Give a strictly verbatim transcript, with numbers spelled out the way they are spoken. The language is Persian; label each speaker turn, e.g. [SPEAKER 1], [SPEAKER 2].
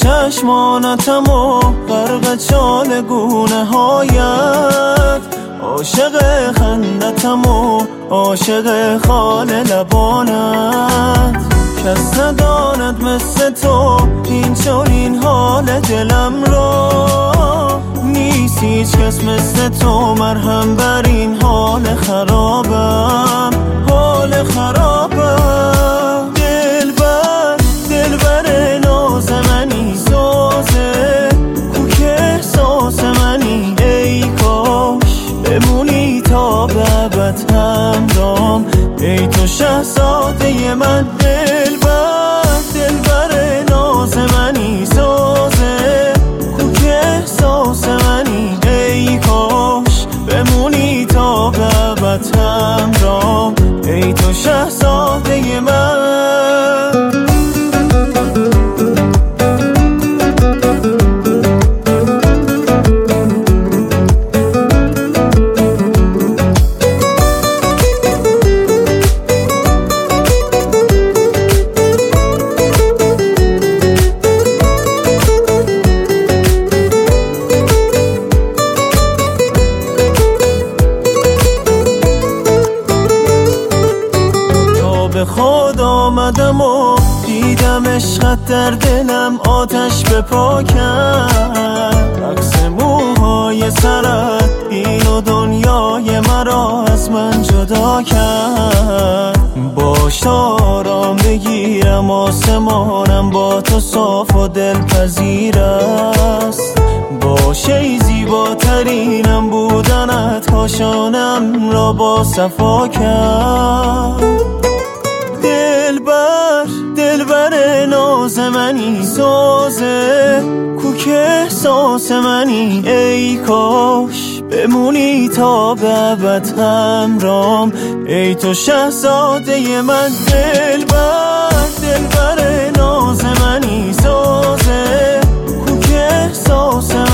[SPEAKER 1] چشمانتم و غرق چالگونه هایت، عاشق خندتم و عاشق خال لبانت. کس نداند مثل تو این چنین حال دلم را، نیست هیچ کس مثل تو مرهم بر این حال خرابم، حال خرابم. دلبر دلبر ناز منی، سازه کوک احساس منی، ای کاش بمونی تا به ابد همرام، ای تو شهزاده من. دلبر دلبر ناز منی، سازه کوک احساس منی، ای کاش بمونی تا به ابد همرام، ای تو شهزاده من. به خود آمدم و دیدم عشقت در دلم آتش به پا کرد، عکس موهای سرت این و دنیای مرا از من جدا کرد. باش آرام بگیرم، آسمانم با تو صاف و دلپذیر است، باشه ای زیباترینم بودنت کاشانم را با صفا کرد. دلبر دلبر ناز منی، سازه کوک احساس منی، ای کاش بمونی تا به ابد همرام، ای تو شهزاده من. دلبر دلبر ناز منی، سازه کوک احساس